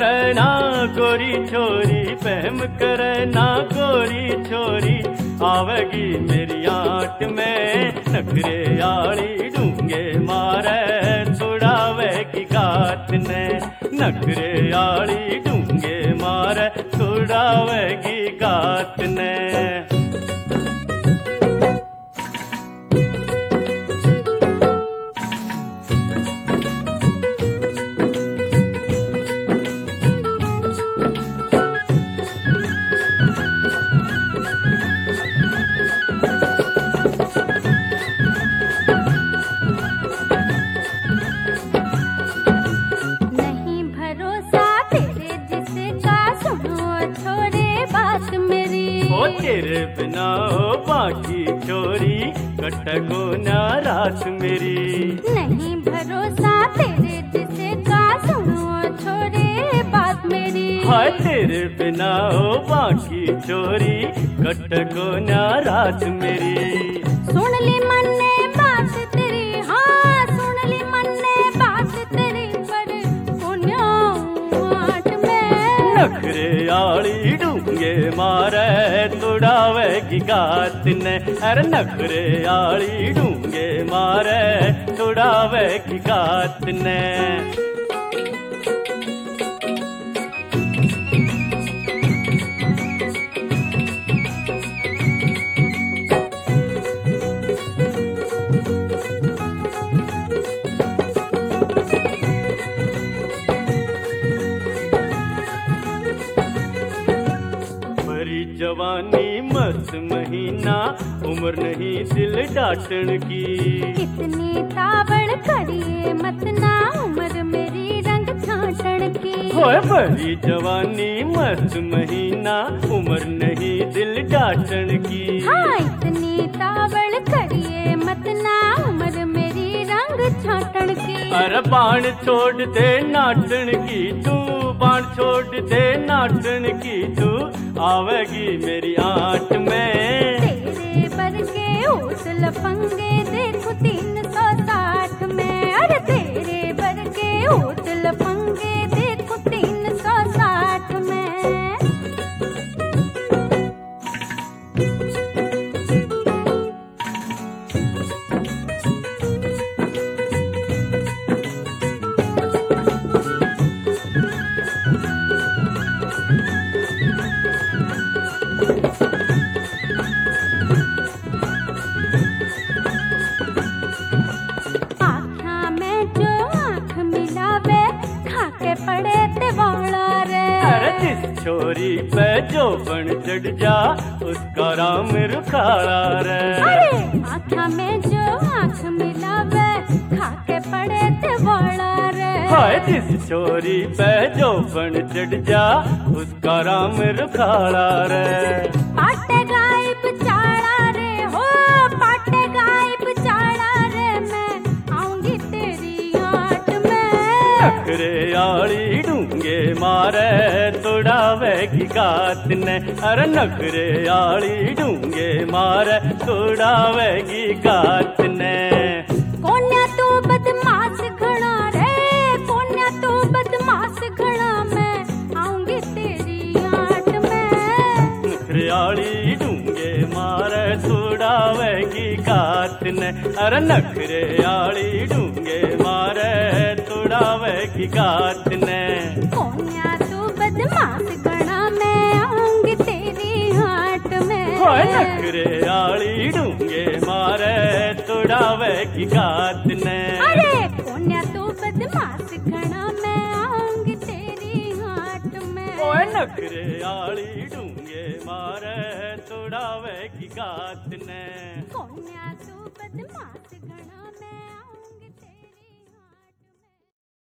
करे ना गोरी छोरी, बहम करे ना गोरी छोरी, आवेगी मेरी आंट में नखरे आली डूंगे मारे, छुड़ावेगी गात ने नखरे आली डूंगे मारे, छुड़ावेगी गात ने। तेरे बिना हो बाकी छोरी, कटको ना रात मेरी। नहीं भरोसा तेरे जिसे का, सुनो छोरे बात मेरी। हाय तेरे बिना हो बाकी छोरी, कटको ना रात मेरी। सुन ली मन ने बात तेरी, हाँ सुन ली मन ने बात तेरी, पर पुण्याट में नखरे आली डूंगे मारे, तुड़ावेगी गात ने। अरे नखरे आली डूंगे मारे, तुड़ावेगी गात ने। जवानी मस्त महीना, उम्र नहीं दिल डांटन की। कितनी तावड़ करिए मत ना, उम्र मेरी रंग छाटन की। होए बड़ी जवानी मस्त महीना, उम्र नहीं दिल डांटन की। हाँ इतनी तावड़ करिए मत ना, उम्र मेरी रंग छाटन की। अरे बाण छोड़ दे नाटन की तू, बाण छोड़ दे नाटन की तू, आवेगी मेरी आंट में। तेरे बरके उस लफंगे देखो 360 में। अरे तेरे बरके उस लफंगे देखो 360 में। पड़े ते वाला रे। अरे जिस छोरी पे जो बन चढ़ जा, उसका राम रुखाड़ा रे। अरे आँखा में जो आँख मिलावे, खाके पड़े ते वाला रे। हाय जिस छोरी पे जो बन चढ़ जा, उसका राम रुखाड़ा रे। पाटे गायब चाड़ा रे हो, पाटे गायब चाड़ा रे, मैं आऊंगी तेरी आंट में। नखरे आली डूंगे मारे, तुड़ावेगी गात ने। अरे नखरे आली डूंगे मारे, तुड़ावेगी गात ने। कोन्या तू बदमाश घड़ा रे, कोन्या तू बदमाश घड़ा, मैं आऊंगी तेरी आंट में। नखरे आली डूंगे मारे, तुड़ावेगी गात ने। अरे नखरे आली डूंगे मारे, तुड़ावेगी गात ने। कोन्या तू बदमाश घड़ा, मैं आऊंगी तेरी आंट में। होए नखरे आली डूंगे मारे, तुड़ावेगी गात ने। अरे कोन्या तू बदमाश घड़ा, मैं आऊंगी तेरी आंट में। ओए नखरे आली डूंगे मारे, तुड़ावेगी गात ने। कोन्या तू बदमाश